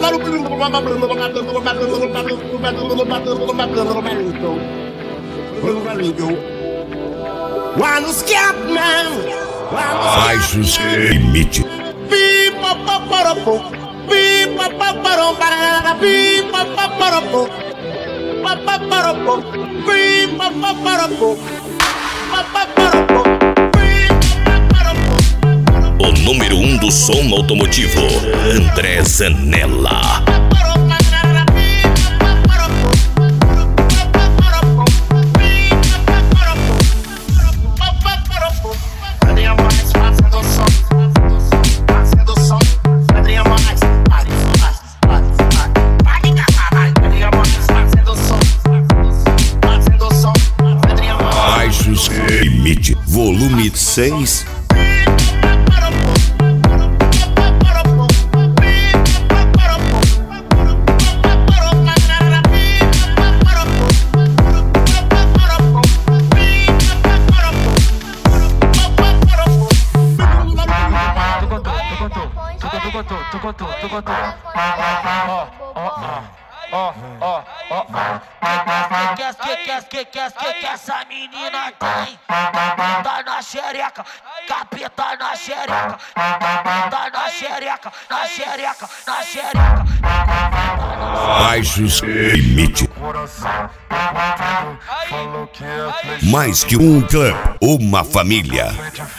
Baixos limite. O número 1 do som automotivo, André Zanella. Baixos limite, volume 6. Que essa menina tem? Tá na xereca, capeta na xereca. Tá na xereca, na xereca, na xereca. Baixos limite. Mais que um clã, uma família.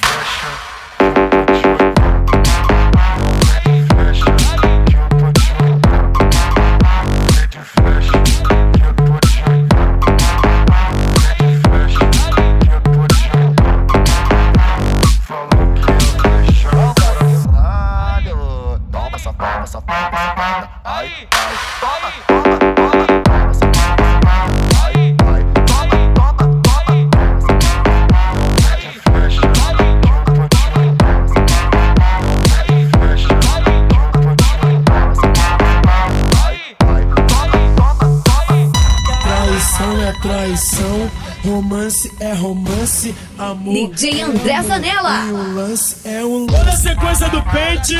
Traição, romance é romance, amor DJ André Zanella. E o lance é um lance. Toda a sequência do pente.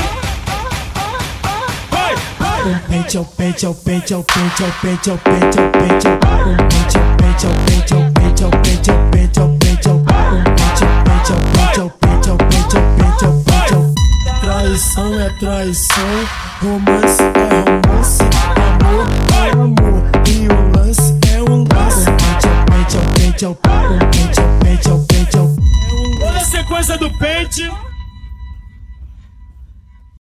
Vai, vai. O pente é o pente, é o pente, é o pente, é o pente, é o pente, é o pente. O pente é o pente, é o pente, é o pente, é o pente, é o pente, é o pente, é o pente, é o pente, é o pente, é o pente, é o pente, é o pente, é o pente, é o. Traição é traição, romance é romance, amor é amor. E o lance é um lance. Pente, é o pente, é o pente, é o pente, é o pente, é o. Olha a sequência do pente.